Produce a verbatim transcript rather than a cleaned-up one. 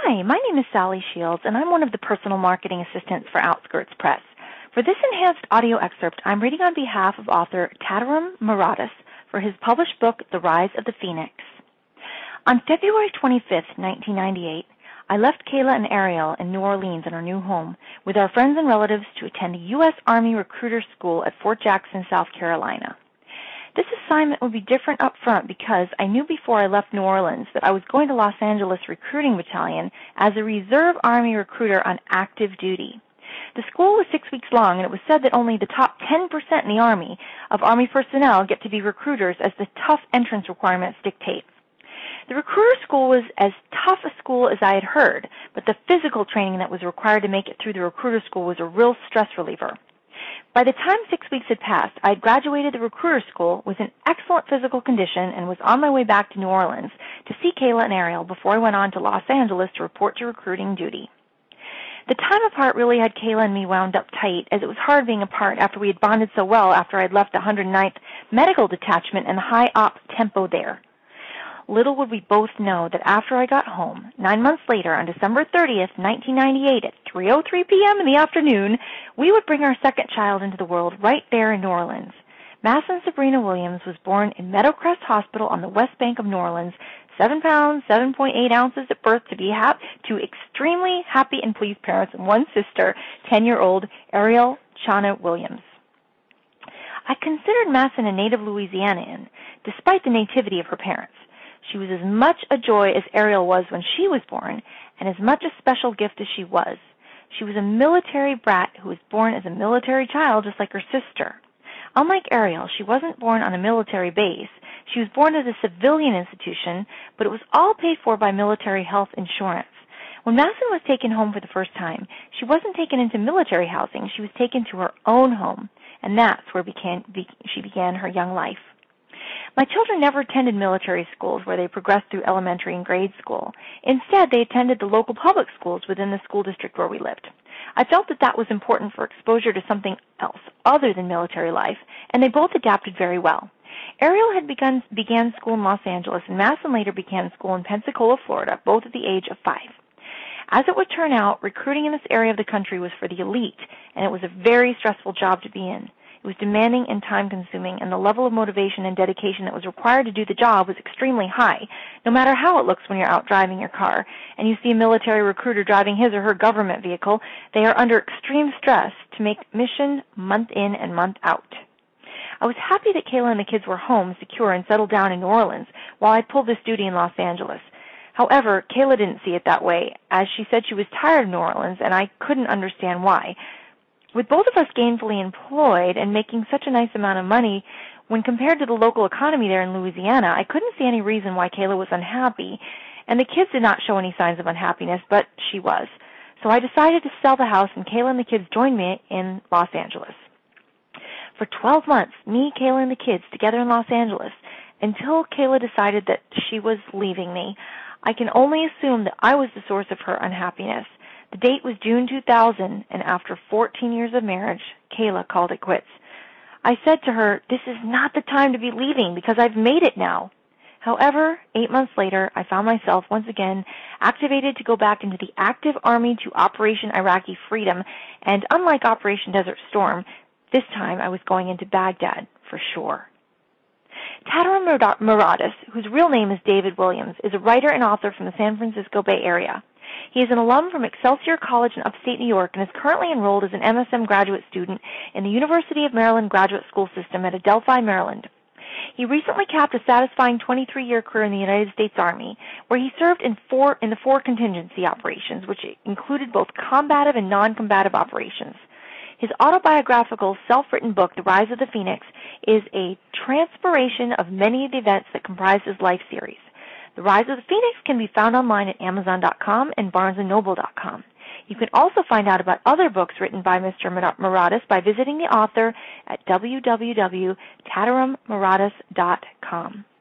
Hi, my name is Sally Shields, and I'm one of the personal marketing assistants for Outskirts Press. For this enhanced audio excerpt, I'm reading on behalf of author Tadaram Mauratis for his published book, The Rise of the Phoenix. On February twenty-fifth, nineteen ninety-eight, I left Kayla and Ariel in New Orleans in our new home with our friends and relatives to attend a U S Army recruiter school at Fort Jackson, South Carolina. This assignment would be different up front because I knew before I left New Orleans that I was going to Los Angeles Recruiting Battalion as a reserve Army recruiter on active duty. The school was six weeks long, and it was said that only the top ten percent in the Army of Army personnel get to be recruiters as the tough entrance requirements dictate. The recruiter school was as tough a school as I had heard, but the physical training that was required to make it through the recruiter school was a real stress reliever. By the time six weeks had passed, I had graduated the recruiter school with an excellent physical condition and was on my way back to New Orleans to see Kayla and Ariel before I went on to Los Angeles to report to recruiting duty. The time apart really had Kayla and me wound up tight, as it was hard being apart after we had bonded so well after I had left the one hundred ninth Medical Detachment and the high-op tempo there. Little would we both know that after I got home, nine months later, on December thirtieth, nineteen ninety-eight, at three oh three p.m. in the afternoon, we would bring our second child into the world right there in New Orleans. Mason Sabrina Williams was born in Meadowcrest Hospital on the west bank of New Orleans, seven pounds, seven point eight ounces at birth, to be hap- to extremely happy and pleased parents and one sister, ten-year-old Ariel Chana Williams. I considered Mason a native Louisianian, despite the nativity of her parents. She was as much a joy as Ariel was when she was born, and as much a special gift as she was. She was a military brat who was born as a military child, just like her sister. Unlike Ariel, she wasn't born on a military base. She was born at a civilian institution, but it was all paid for by military health insurance. When Mason was taken home for the first time, she wasn't taken into military housing. She was taken to her own home, and that's where began, be, she began her young life. My children never attended military schools where they progressed through elementary and grade school. Instead, they attended the local public schools within the school district where we lived. I felt that that was important for exposure to something else other than military life, and they both adapted very well. Ariel had begun began school in Los Angeles, and Mason later began school in Pensacola, Florida, both at the age of five. As it would turn out, recruiting in this area of the country was for the elite, and it was a very stressful job to be in. It was demanding and time-consuming, and the level of motivation and dedication that was required to do the job was extremely high, no matter how it looks when you're out driving your car and you see a military recruiter driving his or her government vehicle. They are under extreme stress to make mission month in and month out. I was happy that Kayla and the kids were home, secure, and settled down in New Orleans while I pulled this duty in Los Angeles. However, Kayla didn't see it that way, as she said she was tired of New Orleans, and I couldn't understand why. With both of us gainfully employed and making such a nice amount of money, when compared to the local economy there in Louisiana, I couldn't see any reason why Kayla was unhappy, and the kids did not show any signs of unhappiness, but she was. So I decided to sell the house, and Kayla and the kids joined me in Los Angeles. For twelve months, me, Kayla, and the kids together in Los Angeles, until Kayla decided that she was leaving me. I can only assume that I was the source of her unhappiness. The date was June two thousand, and after fourteen years of marriage, Kayla called it quits. I said to her, "This is not the time to be leaving because I've made it now." However, eight months later, I found myself once again activated to go back into the active Army to Operation Iraqi Freedom, and unlike Operation Desert Storm, this time I was going into Baghdad for sure. Tadaram Mauratis, whose real name is David Williams, is a writer and author from the San Francisco Bay Area. He is an alum from Excelsior College in upstate New York and is currently enrolled as an M S M graduate student in the University of Maryland Graduate School System at Adelphi, Maryland. He recently capped a satisfying twenty-three-year career in the United States Army, where he served in four in the four contingency operations, which included both combative and non-combative operations. His autobiographical, self-written book, The Rise of the Phoenix, is a transpiration of many of the events that comprise his life series. The Rise of the Phoenix can be found online at Amazon dot com and Barnes and Noble dot com. You can also find out about other books written by Mister Mauratis by visiting the author at w w w dot tadaram mauratis dot com.